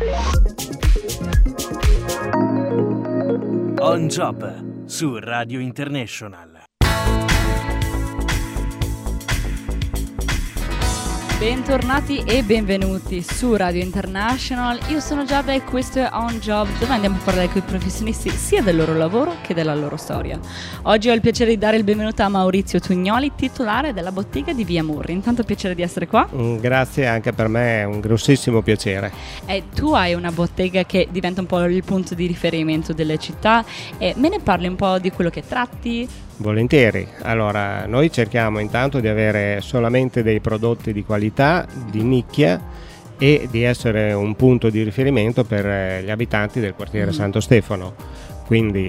On Job su Radio International. Bentornati e benvenuti su Radio International. Io sono Giada e questo è On Job, dove andiamo a parlare con i professionisti sia del loro lavoro che della loro storia. Oggi ho il piacere di dare il benvenuto a Maurizio Tugnoli, titolare della bottega di Via Murri. Intanto piacere di essere qua. Grazie, anche per me è un grossissimo piacere. Tu hai una bottega che diventa un po' il punto di riferimento delle città, e me ne parli un po' di quello che tratti? Volentieri. Allora, noi cerchiamo intanto di avere solamente dei prodotti di qualità, di nicchia, e di essere un punto di riferimento per gli abitanti del quartiere Santo Stefano. Quindi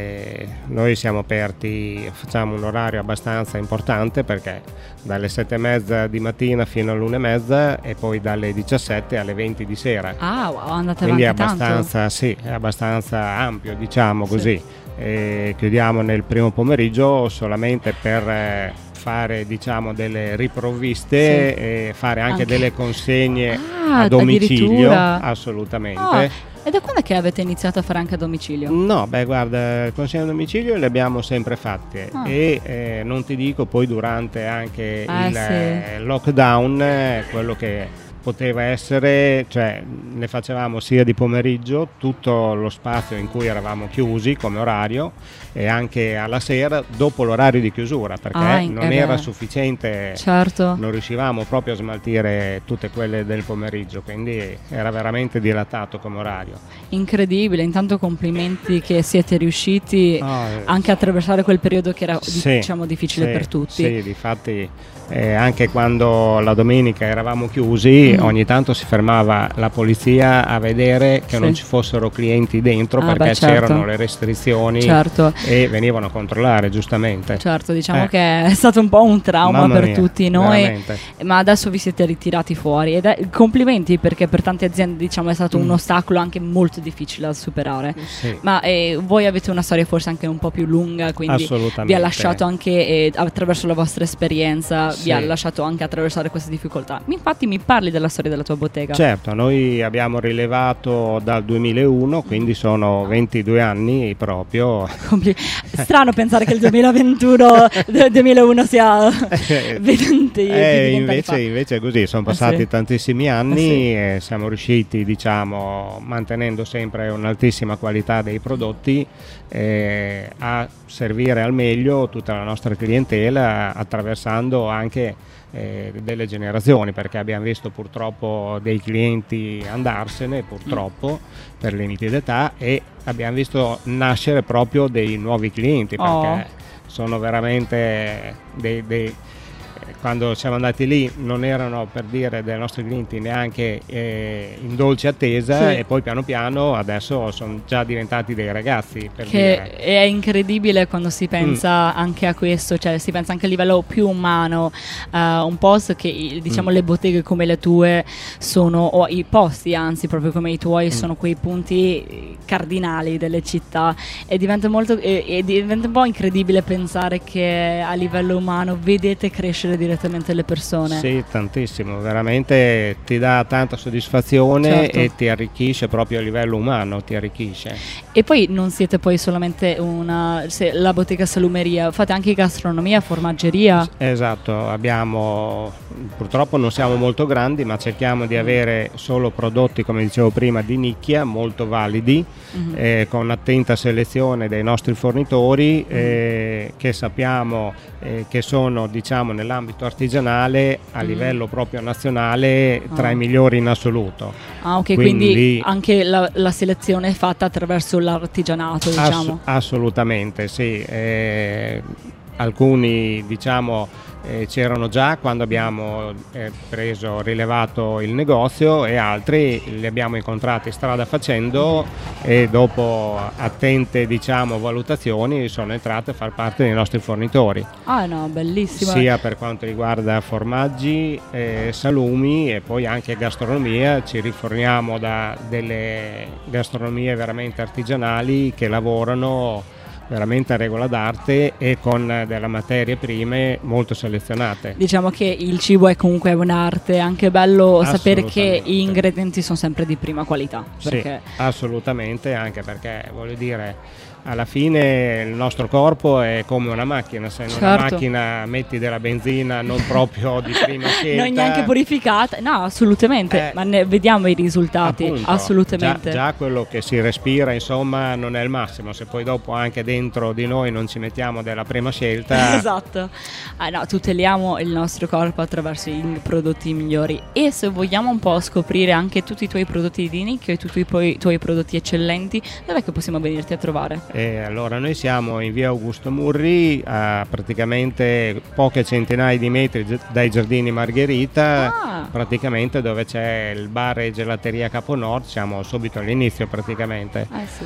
noi siamo aperti, facciamo un orario abbastanza importante, perché dalle 7:30 di mattina fino all'1:30 e poi dalle 17 alle 20 di sera. Ah, wow, andate quindi avanti abbastanza, tanto. sì, è abbastanza ampio, diciamo Sì. così. Chiudiamo nel primo pomeriggio solamente per fare, diciamo, delle riprovviste, Sì. E fare anche delle consegne Ah, a domicilio. addirittura. Assolutamente. Ah, e da quando è che avete iniziato a fare anche a domicilio? No, beh, guarda, consegne a domicilio le abbiamo sempre fatte, e non ti dico poi durante anche il lockdown, quello che poteva essere, cioè ne facevamo sia di pomeriggio, tutto lo spazio in cui eravamo chiusi come orario, e anche alla sera dopo l'orario di chiusura, perché non era sufficiente, certo. Non riuscivamo proprio a smaltire tutte quelle del pomeriggio, quindi era veramente dilatato come orario. Incredibile, intanto complimenti che siete riusciti anche a attraversare quel periodo che era diciamo difficile per tutti. Sì, difatti anche quando la domenica eravamo chiusi, ogni tanto si fermava la polizia a vedere che non ci fossero clienti dentro, perché c'erano le restrizioni, e venivano a controllare, giustamente. Certo, diciamo che è stato un po' un trauma per tutti noi, veramente. Ma adesso vi siete ritirati fuori, ed complimenti, perché per tante aziende, diciamo, è stato un ostacolo anche molto difficile da superare. Sì. Ma voi avete una storia forse anche un po' più lunga, quindi vi ha lasciato anche attraverso la vostra esperienza, vi ha lasciato anche attraversare queste difficoltà. Infatti mi parli della storia della tua bottega? Certo, noi abbiamo rilevato dal 2001, quindi sono 22 anni proprio. Strano pensare che il 2021 sia 20 invece è così, sono passati tantissimi anni, e siamo riusciti, diciamo, mantenendo sempre un'altissima qualità dei prodotti, a servire al meglio tutta la nostra clientela, attraversando anche delle generazioni, perché abbiamo visto purtroppo dei clienti andarsene, purtroppo, per limiti d'età, e abbiamo visto nascere proprio dei nuovi clienti, perché sono veramente quando siamo andati lì non erano, per dire, dei nostri clienti neanche in dolce attesa, e poi piano piano adesso sono già diventati dei ragazzi, per dire. È incredibile quando si pensa anche a questo, cioè si pensa anche a livello più umano, un posto che, diciamo, le botteghe come le tue sono, o i posti anzi proprio come i tuoi, sono quei punti cardinali delle città, e diventa un po' incredibile pensare che a livello umano vedete crescere direttamente le persone. Sì, tantissimo, veramente ti dà tanta soddisfazione, e ti arricchisce proprio a livello umano, ti arricchisce. E poi non siete poi solamente la bottega salumeria, fate anche gastronomia, formaggeria? Esatto, purtroppo non siamo molto grandi, ma cerchiamo di avere solo prodotti, come dicevo prima, di nicchia, molto validi, con attenta selezione dei nostri fornitori, che sappiamo che sono, diciamo, nell'ambito artigianale a livello proprio nazionale tra i migliori in assoluto. Quindi anche la selezione è fatta attraverso l'artigianato, diciamo. Assolutamente, sì. Alcuni, diciamo, c'erano già quando abbiamo rilevato il negozio, e altri li abbiamo incontrati strada facendo, e dopo attente, diciamo, valutazioni sono entrati a far parte dei nostri fornitori. Bellissimo. Sia per quanto riguarda formaggi, salumi, e poi anche gastronomia. Ci riforniamo da delle gastronomie veramente artigianali che lavorano veramente a regola d'arte e con delle materie prime molto selezionate. Diciamo che il cibo è comunque un'arte, è anche bello sapere che gli ingredienti sono sempre di prima qualità. Perché... Sì, assolutamente, anche perché voglio dire, alla fine il nostro corpo è come una macchina, se in una macchina metti della benzina non proprio di prima scelta, non neanche purificata, no, assolutamente, ma ne vediamo i risultati, appunto, assolutamente. Già quello che si respira, insomma, non è il massimo, se poi dopo anche dentro di noi non ci mettiamo della prima scelta. Esatto. No, tuteliamo il nostro corpo attraverso i prodotti migliori. E se vogliamo un po' scoprire anche tutti i tuoi prodotti di nicchia e tutti i tuoi prodotti eccellenti, dov'è che possiamo venirti a trovare? Allora noi siamo in via Augusto Murri, a praticamente poche centinaia di metri dai Giardini Margherita, praticamente dove c'è il bar e gelateria Capo Nord, siamo subito all'inizio praticamente,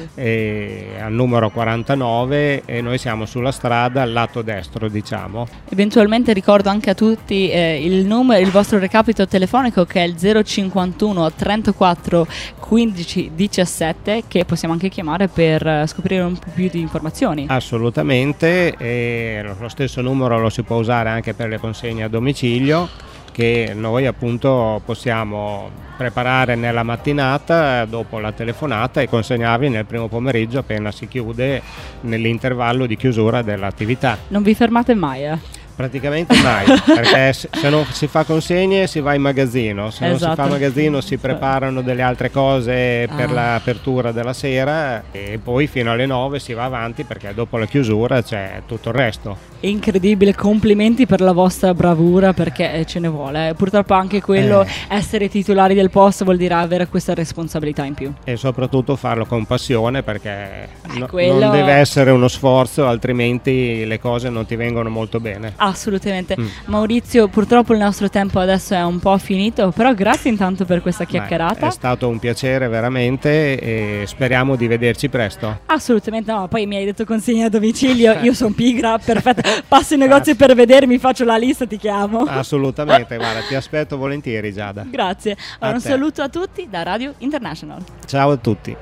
sì. Al numero 49, e noi siamo sulla strada al lato destro, diciamo. Eventualmente ricordo anche a tutti il vostro recapito telefonico, che è il 051 34 15 17, che possiamo anche chiamare per scoprire un po' più di informazioni. Assolutamente, e lo stesso numero lo si può usare anche per le consegne a domicilio, che noi appunto possiamo preparare nella mattinata dopo la telefonata e consegnarvi nel primo pomeriggio appena si chiude, nell'intervallo di chiusura dell'attività. Non vi fermate mai, Praticamente mai, perché se non si fa consegne si va in magazzino, se non si fa magazzino si preparano delle altre cose per l'apertura della sera, e poi fino alle 9 si va avanti, perché dopo la chiusura c'è tutto il resto. Incredibile, complimenti per la vostra bravura, perché ce ne vuole. Purtroppo anche quello, essere titolari del posto vuol dire avere questa responsabilità in più. E soprattutto farlo con passione, perché non deve essere uno sforzo, altrimenti le cose non ti vengono molto bene. Assolutamente. Maurizio, purtroppo il nostro tempo adesso è un po' finito, però grazie intanto per questa chiacchierata. È stato un piacere veramente, e speriamo di vederci presto. Assolutamente, no, poi mi hai detto consegna a domicilio, io sono pigra, perfetto, passo in negozio per vedermi, faccio la lista, ti chiamo. Assolutamente, guarda, ti aspetto volentieri, Giada. Grazie, un saluto a tutti da Radio International. Ciao a tutti.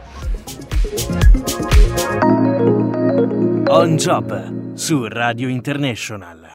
On Job su Radio International.